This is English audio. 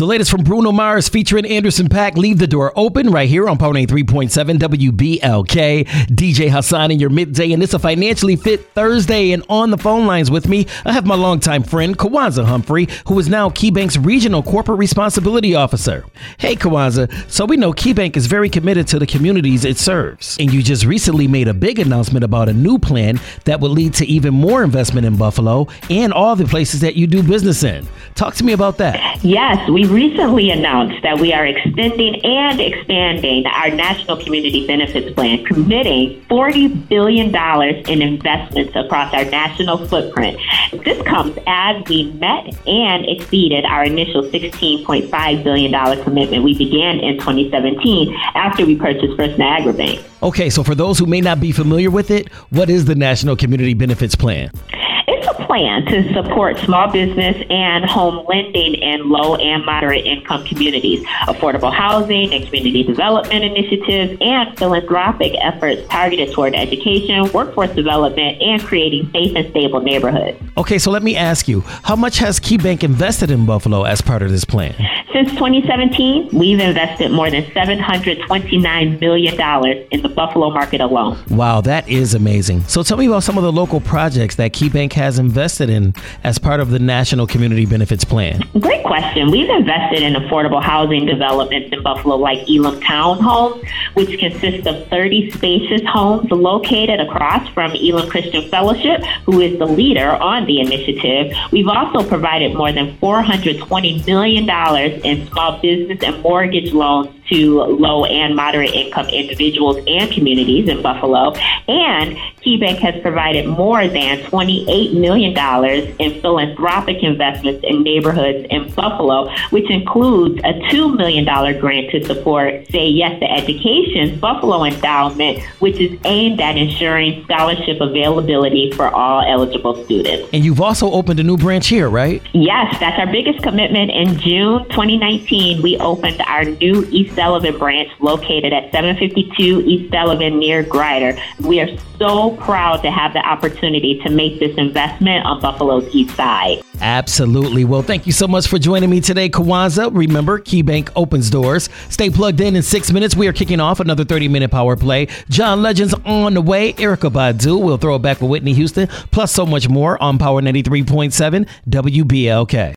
The latest from Bruno Mars featuring Anderson .Paak, Leave the Door Open, right here on Power 93.7 WBLK. DJ Hassan in your midday, and it's a Financially Fit Thursday. And on the phone lines with me, I have my longtime friend, Kwanzaa Humphrey, who is now KeyBank's Regional Corporate Responsibility Officer. Hey, Kwanzaa. So we know KeyBank is very committed to the communities it serves. And you just recently made a big announcement about a new plan that will lead to even more investment in Buffalo and all the places that you do business in. Talk to me about that. Yes, we recently announced that we are extending and expanding our National Community Benefits Plan, committing $40 billion in investments across our national footprint. This comes as we met and exceeded our initial $16.5 billion commitment we began in 2017 after we purchased First Niagara Bank. Okay, so for those who may not be familiar with it, what is the National Community Benefits Plan? It's a plan to support small business and home lending in low and moderate income communities, affordable housing and community development initiatives, and philanthropic efforts targeted toward education, workforce development, and creating safe and stable neighborhoods. Okay, so let me ask you, how much has KeyBank invested in Buffalo as part of this plan? Since 2017, we've invested more than $729 million in the Buffalo market alone. Wow, that is amazing. So tell me about some of the local projects that KeyBank has invested in as part of the National Community Benefits Plan. Great question. We've invested in affordable housing developments in Buffalo like Elam Townhomes, which consist of 30 spacious homes located across from Elam Christian Fellowship, who is the leader on the initiative. We've also provided more than $420 million in small business and mortgage loans to low and moderate income individuals and communities in Buffalo. And KeyBank has provided more than $28 million in philanthropic investments in neighborhoods in Buffalo, which includes a $2 million grant to support Say Yes to Education's Buffalo Endowment, which is aimed at ensuring scholarship availability for all eligible students. And you've also opened a new branch here, right? Yes, that's our biggest commitment. In June 2019, we opened our new East Sullivan branch located at 752 East Sullivan near Grider. We are so proud to have the opportunity to make this investment on Buffalo's east side. Absolutely. Well, thank you so much for joining me today, Kwanzaa. Remember, KeyBank opens doors. Stay plugged in 6 minutes. We are kicking off another 30-minute power play. John Legend's on the way. Erykah Badu. We'll throw it back with Whitney Houston, plus so much more on Power 93.7 WBLK.